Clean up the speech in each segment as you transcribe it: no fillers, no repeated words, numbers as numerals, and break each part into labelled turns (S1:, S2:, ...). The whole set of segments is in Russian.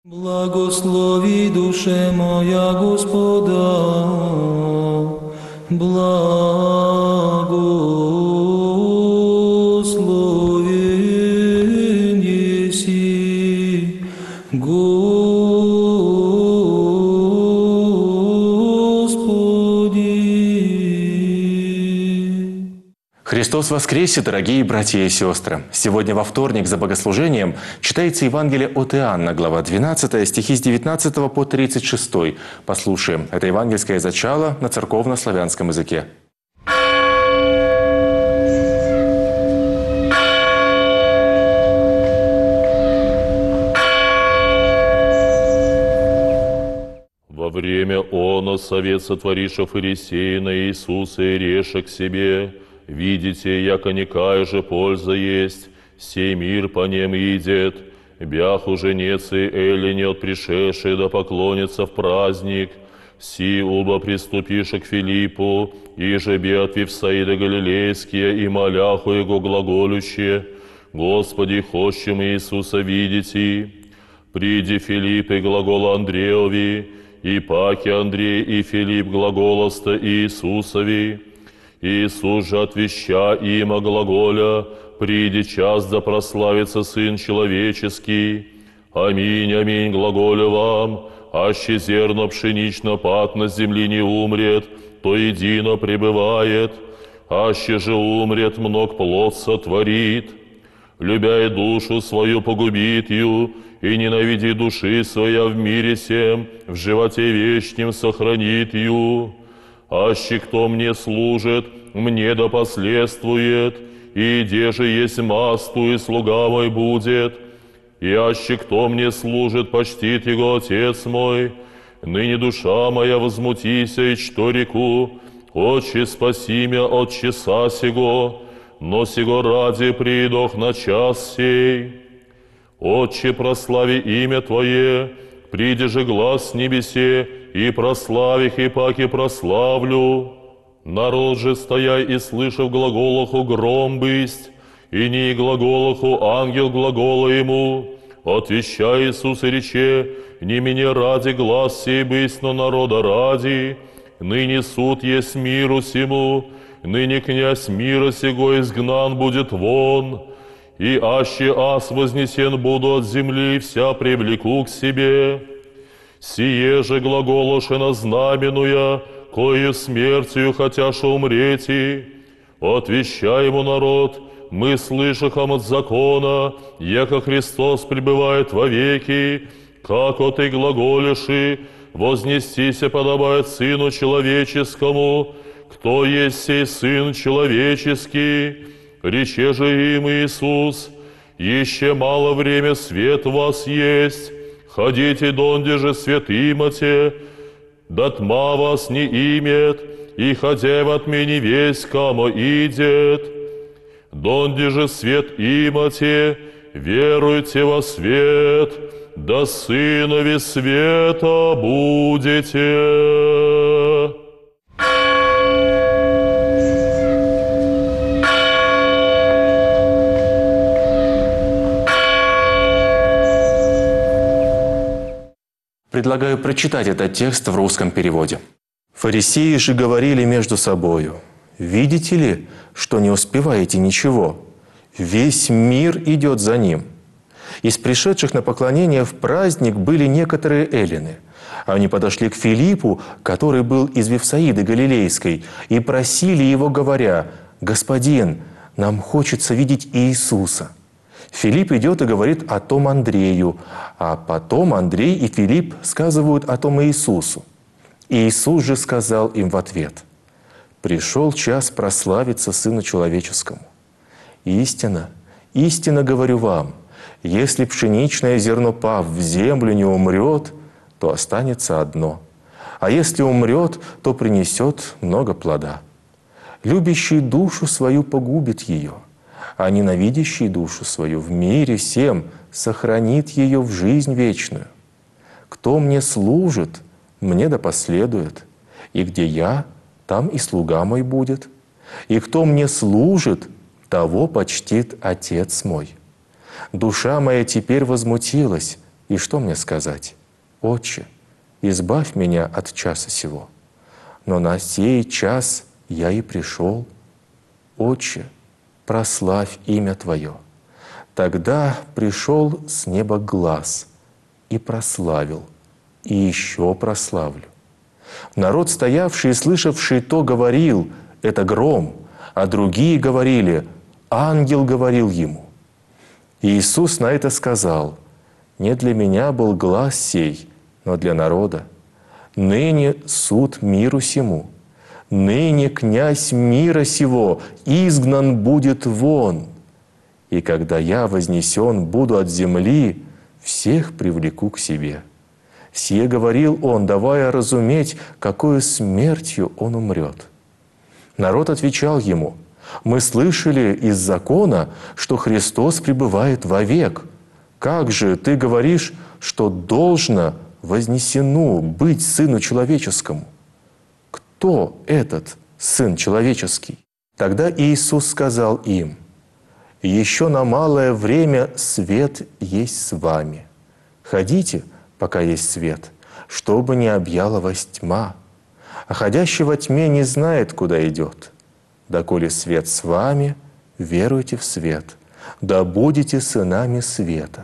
S1: Благослови душе моя Господа, благословен еси, Господи.
S2: Христос воскресе, дорогие братья и сестры! Сегодня во вторник за богослужением читается Евангелие от Иоанна, глава 12, стихи с 19 по 36. Послушаем это евангельское зачало на церковно-славянском языке.
S3: Во время оно совет сотвориша фарисея на Иисуса и реша к себе: «Видите, яко никая же польза есть, сей мир по нем идет, бях уже нец и эллине от пришедшей да поклонится в праздник, си оба приступиша к Филиппу, и же би от Вифсаида Галилейские и моляху его глаголюще: Господи, хочем Иисуса видите. Приди Филипп и глагола Андреови, и паки Андрей и Филипп глаголоста Иисусови. Иисус же отвеща има глаголя: приди час да прославится Сын Человеческий. Аминь, аминь, глаголя вам, аще зерно пшенично пак на земли не умрет, то едино пребывает, аще же умрет, мног плод сотворит. Любя и душу свою погубит ю, и ненавиди души своя в мире сем, в животе вечнем сохранит ю. Аще кто мне служит, мне да последствует, и где же есть масту, и слуга мой будет. И аще кто мне служит, почтит его Отец мой. Ныне душа моя возмутися, и что реку: Отче, спаси мя от часа сего, но сего ради придох на час сей. Отче, прослави имя Твое, приди же глас с небесе, и прославих, и паки прославлю. Народ же, стояй и слышав глаголоху, гром бысть, и не глаголоху ангел глагола ему. Отвещай Иисус и рече: не меня ради глас сей бысть, но народа ради. Ныне суд есть миру сему, ныне князь мира сего изгнан будет вон. И аще аз вознесен буду от земли, вся привлеку к себе. Сие же глаголошено знаменуя, кою смертью хотяша умрети. Отвещай ему народ: мы слышахом от закона, яко Христос пребывает вовеки, како ты глаголеши, вознестися подобает Сыну Человеческому. Кто есть сей Сын Человеческий? Рече же им Иисус: еще мало время свет у вас есть, ходите донде же свет имате, да тьма вас не имет, и ходя в отмене весь, кому идет. Донде же свет имате, веруйте во свет, да сынови света будете».
S2: Предлагаю прочитать этот текст в русском переводе. «Фарисеи же говорили между собою: видите ли, что не успеваете ничего? Весь мир идет за ним». Из пришедших на поклонение в праздник были некоторые эллины. Они подошли к Филиппу, который был из Вифсаиды Галилейской, и просили его, говоря: «Господин, нам хочется видеть Иисуса». Филипп идет и говорит о том Андрею, а потом Андрей и Филипп сказывают о том Иисусу. Иисус же сказал им в ответ: «Пришел час прославиться Сыну Человеческому. Истинно, истинно говорю вам, если пшеничное зерно, пав в землю, не умрет, то останется одно, а если умрет, то принесет много плода. Любящий душу свою погубит ее, а ненавидящий душу свою в мире сем сохранит ее в жизнь вечную. Кто мне служит, мне да последует, и где я, там и слуга мой будет. И кто мне служит, того почтит Отец мой. Душа моя теперь возмутилась, И что мне сказать? Отче, избавь меня от часа сего. Но на сей час я и пришел. Отче, прославь имя Твое. Тогда пришел с неба глас и прославил, и еще прославлю. Народ, стоявший и слышавший то, говорил: это гром, а другие говорили: ангел говорил ему. И Иисус на это сказал: не для меня был глас сей, но для народа. Ныне суд миру сему, ныне князь мира сего изгнан будет вон. И когда я вознесен буду от земли, всех привлеку к себе. Сие говорил он, давая разуметь, какою смертью он умрет. Народ отвечал ему: мы слышали из закона, что Христос пребывает вовек. Как же ты говоришь, что должно вознесено быть Сыну Человеческому? Кто этот Сын Человеческий? Тогда Иисус сказал им: еще на малое время свет есть с вами. Ходите, пока есть свет, чтобы не объяла вас тьма. А ходящий во тьме не знает, куда идет. Доколе свет с вами, веруйте в свет, да будете сынами света».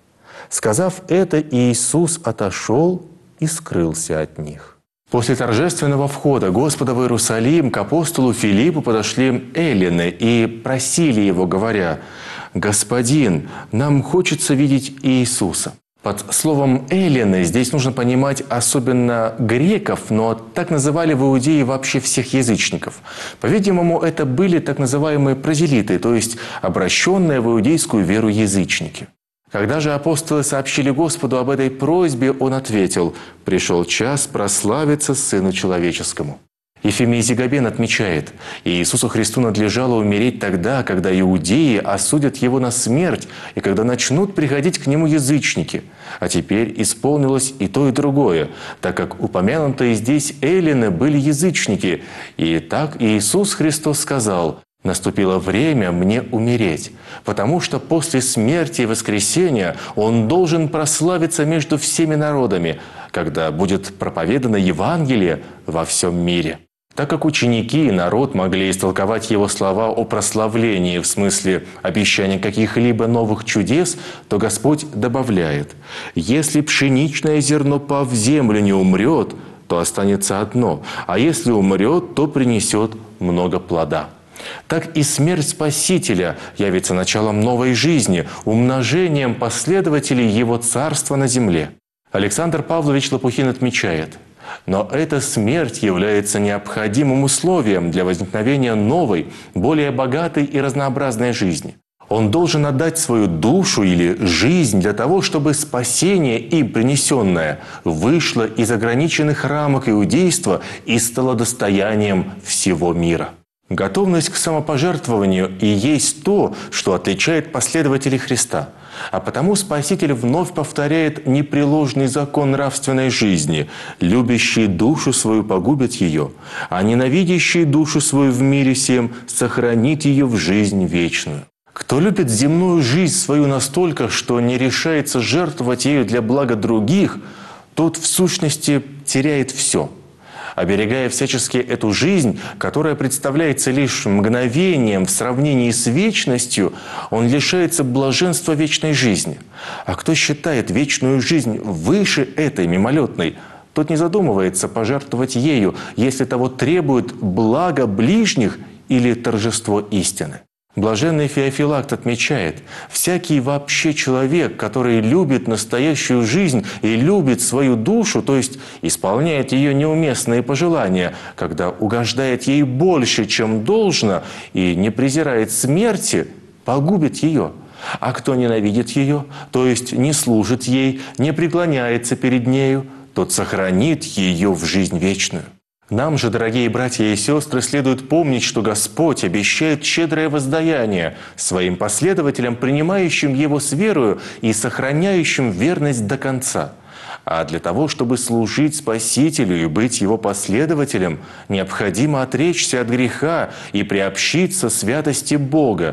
S2: Сказав это, Иисус отошел и скрылся от них. После торжественного входа Господа в Иерусалим к апостолу Филиппу подошли эллины и просили его, говоря: «Господин, нам хочется видеть Иисуса». Под словом «эллины» здесь нужно понимать особенно греков, но так называли в Иудее вообще всех язычников. По-видимому, это были так называемые прозелиты, то есть обращенные в иудейскую веру язычники. Когда же апостолы сообщили Господу об этой просьбе, Он ответил: «Пришел час прославиться Сыну Человеческому». Ефимий Зигабен отмечает: Иисусу Христу надлежало умереть тогда, когда иудеи осудят Его на смерть и когда начнут приходить к Нему язычники. А теперь исполнилось и то, и другое, так как упомянутые здесь эллины были язычники. И так Иисус Христос сказал: «Наступило время мне умереть, потому что после смерти и воскресения Он должен прославиться между всеми народами, когда будет проповедано Евангелие во всем мире». Так как ученики и народ могли истолковать Его слова о прославлении в смысле обещания каких-либо новых чудес, то Господь добавляет: «Если пшеничное зерно, пав в землю, не умрет, то останется одно, а если умрет, то принесет много плода». Так и смерть Спасителя явится началом новой жизни, умножением последователей Его Царства на земле. Александр Павлович Лопухин отмечает: но эта смерть является необходимым условием для возникновения новой, более богатой и разнообразной жизни. Он должен отдать свою душу или жизнь для того, чтобы спасение им принесенное вышло из ограниченных рамок иудейства и стало достоянием всего мира. Готовность к самопожертвованию и есть то, что отличает последователей Христа. А потому Спаситель вновь повторяет непреложный закон нравственной жизни: «Любящие душу свою погубят ее, а ненавидящие душу свою в мире сем сохранит ее в жизнь вечную». Кто любит земную жизнь свою настолько, что не решается жертвовать ею для блага других, тот в сущности теряет все. Оберегая всячески эту жизнь, которая представляется лишь мгновением в сравнении с вечностью, он лишается блаженства вечной жизни. А кто считает вечную жизнь выше этой мимолетной, тот не задумывается пожертвовать ею, если того требует благо ближних или торжество истины. Блаженный Феофилакт отмечает: всякий вообще человек, который любит настоящую жизнь и любит свою душу, то есть исполняет ее неуместные пожелания, когда угождает ей больше, чем должно, и не презирает смерти, погубит ее. А кто ненавидит ее, то есть не служит ей, не преклоняется перед нею, тот сохранит ее в жизнь вечную. Нам же, дорогие братья и сестры, следует помнить, что Господь обещает щедрое воздаяние своим последователям, принимающим Его с верою и сохраняющим верность до конца. А для того, чтобы служить Спасителю и быть Его последователем, необходимо отречься от греха и приобщиться святости Бога.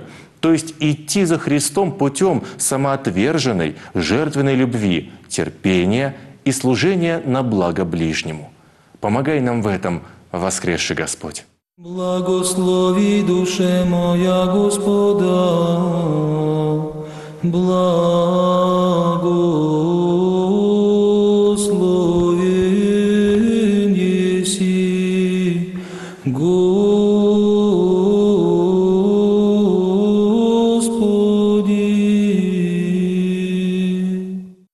S2: То есть идти за Христом путем самоотверженной, жертвенной любви, терпения и служения на благо ближнему. Помогай нам в этом, воскресший Господь.
S1: Благослови душе моя Господа, благослови.